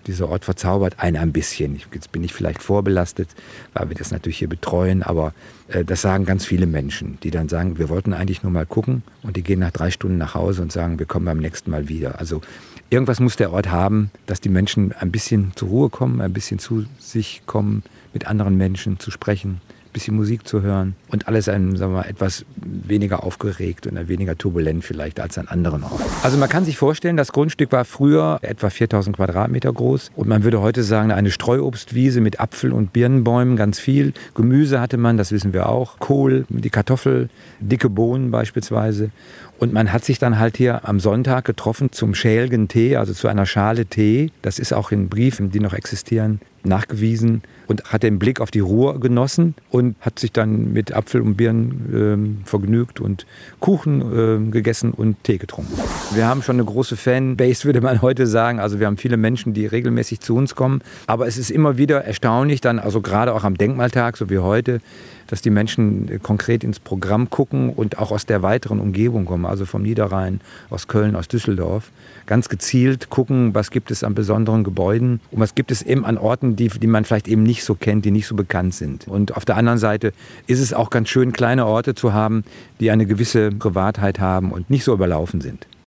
Dieser Ort verzaubert einen ein bisschen. Jetzt bin ich vielleicht vorbelastet, weil wir das natürlich hier betreuen, aber das sagen ganz viele Menschen, die dann sagen, wir wollten eigentlich nur mal gucken und die gehen nach 3 Stunden nach Hause und sagen, wir kommen beim nächsten Mal wieder. Also irgendwas muss der Ort haben, dass die Menschen ein bisschen zur Ruhe kommen, ein bisschen zu sich kommen, mit anderen Menschen zu sprechen, ein bisschen Musik zu hören und alles sagen wir mal, etwas weniger aufgeregt und weniger turbulent vielleicht als an anderen Orten. Also man kann sich vorstellen, das Grundstück war früher etwa 4000 Quadratmeter groß und man würde heute sagen, eine Streuobstwiese mit Apfel- und Birnenbäumen, ganz viel. Gemüse hatte man, das wissen wir auch, Kohl, die Kartoffel, dicke Bohnen beispielsweise. Und man hat sich dann halt hier am Sonntag getroffen zum schälgen Tee, also zu einer Schale Tee. Das ist auch in Briefen, die noch existieren, nachgewiesen und hat den Blick auf die Ruhr genossen und hat sich dann mit Apfel und Birnen vergnügt und Kuchen gegessen und Tee getrunken. Wir haben schon eine große Fanbase, würde man heute sagen. Also wir haben viele Menschen, die regelmäßig zu uns kommen. Aber es ist immer wieder erstaunlich, dann also gerade auch am Denkmaltag, so wie heute, dass die Menschen konkret ins Programm gucken und auch aus der weiteren Umgebung kommen, also vom Niederrhein, aus Köln, aus Düsseldorf, ganz gezielt gucken, was gibt es an besonderen Gebäuden und was gibt es eben an Orten, die man vielleicht eben nicht so kennt, die nicht so bekannt sind. Und auf der anderen Seite ist es auch ganz schön, kleine Orte zu haben, die eine gewisse Privatheit haben und nicht so überlaufen sind.